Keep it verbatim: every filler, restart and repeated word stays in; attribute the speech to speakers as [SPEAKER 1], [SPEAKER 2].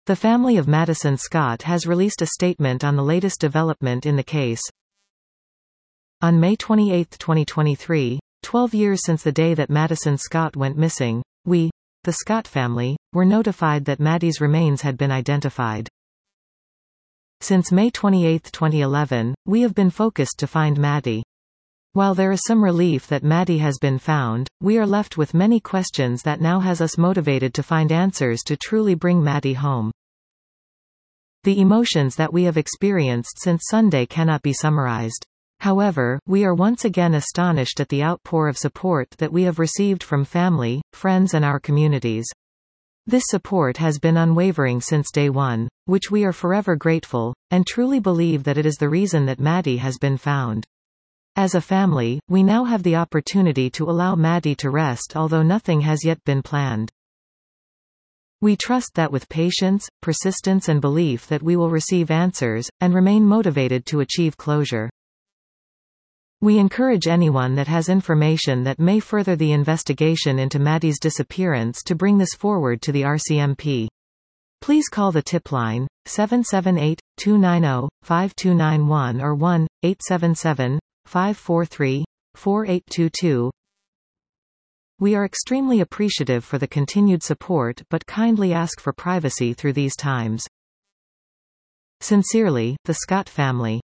[SPEAKER 1] The family of Madison Scott has released a statement on the latest development in the case. On May twenty-eighth twenty twenty-three, twelve years since the day that Madison Scott went missing, we, the Scott family, were notified that Maddie's remains had been identified. Since May twenty-eighth twenty eleven, we have been focused to find Maddie. While there is some relief that Maddie has been found, we are left with many questions that now has us motivated to find answers to truly bring Maddie home. The emotions that we have experienced since Sunday cannot be summarized. However, we are once again astonished at the outpour of support that we have received from family, friends and our communities. This support has been unwavering since day one, which we are forever grateful, and truly believe that it is the reason that Maddie has been found. As a family, we now have the opportunity to allow Maddie to rest, although nothing has yet been planned. We trust that with patience, persistence and belief that we will receive answers, and remain motivated to achieve closure. We encourage anyone that has information that may further the investigation into Maddie's disappearance to bring this forward to the R C M P. Please call the tip line, seven seven eight, two nine zero, five two nine one or one eight seven seven, five four three, four eight two two. We are extremely appreciative for the continued support but kindly ask for privacy through these times. Sincerely, the Scott family.